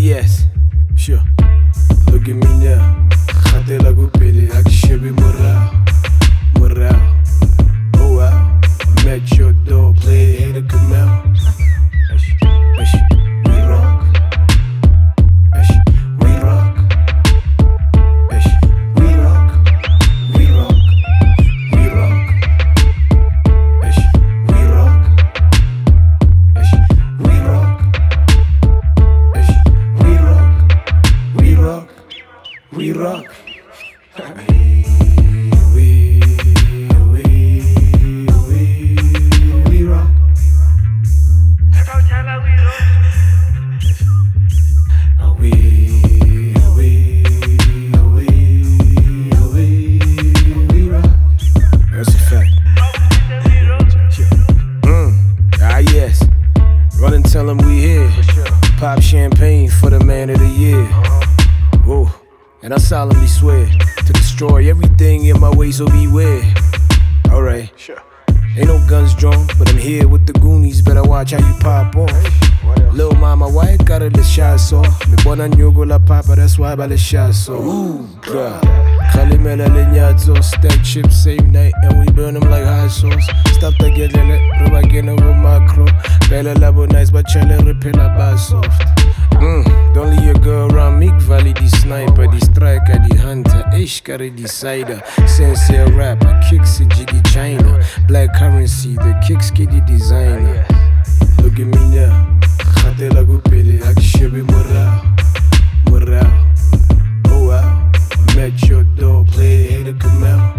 yes, sure. Look at me now. Khatela kupele akushebi morale. Oh wow, I'm at your door, play it, hit a canal. We rock. We rock. We rock. We rock. We rock. We rock. We rock. We rock. We rock. We rock. That's a fact. Yes. Run and tell him we here. Pop champagne for the man of the year. Whoa. And I solemnly swear to destroy everything in my way, so beware. Alright. Ain't no guns drawn, but I'm here with the Goonies. Better watch how you pop off. Lil' mama, why you gotta let shots off? Me born on Yogo la papa, that's why I let shots off. Ooh, God. Kalimela leñazo, stack chips same night, and we burn them like hot sauce. Stop the get lele, roba gena with macro. Bella labo nice, but chale repeat la bass soft. Don't leave your girl around me, Valley the sniper, the striker, the hunter, Ish carry the cider. Sensei rapper, kicks in jiggy China. Black currency, the kicks kitty designer. Look at me now, khatela kupele akushebi morale. Oh wow, I'm at your door, play it, hit a canal.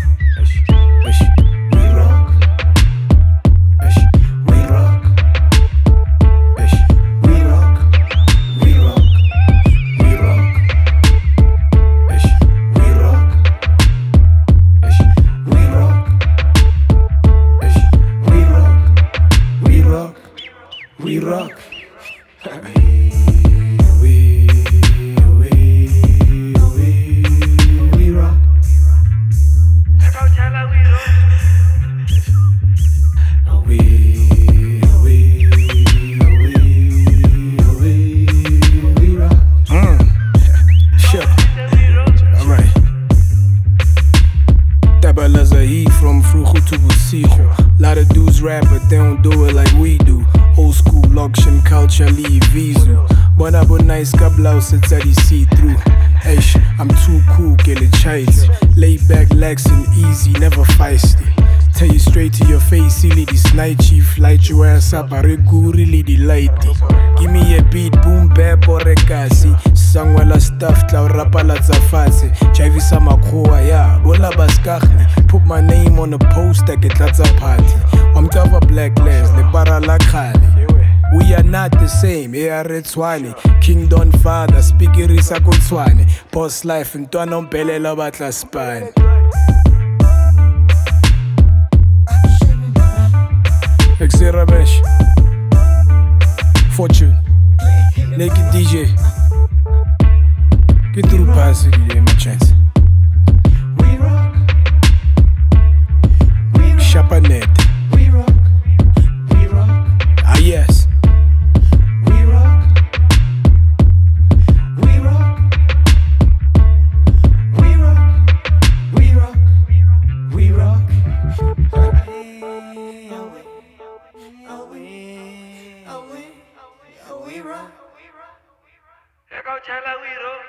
We rock. We rock. We rock. We rock. We rock. We rock. We rock. We rock. We rock. We rock. From Frugo to Busigo. Lot of dudes rap, but they don't do it like we do. Old school auction culture, leave visu. But I put nice blouse, it's at see-through. Eish, I'm too cool, get it chase. Lay back, lax and easy, never feisty. Tell you straight to your face, silly this night chief. Light your ass up, I really delighty. Give me a beat, boom, bap, or rekasi. Sangwala stuffed, la rapa la zafase. Javi sama koa, yeah, bola baskachni. Put my name on the poster, get lots of party. I'm cover black les, le para la khali. We are not the same, Tswane. King Don Father, speaking Risa Tswane. Post life, and Tuano Belela Batla Spine. Exerabesh, Fortune, Naked DJ. Get through pass it, you my chance. We rock. We rock. Chapanet. We rock. We rock. Ah yes. We rock. We rock. We rock. We rock. We rock. We rock.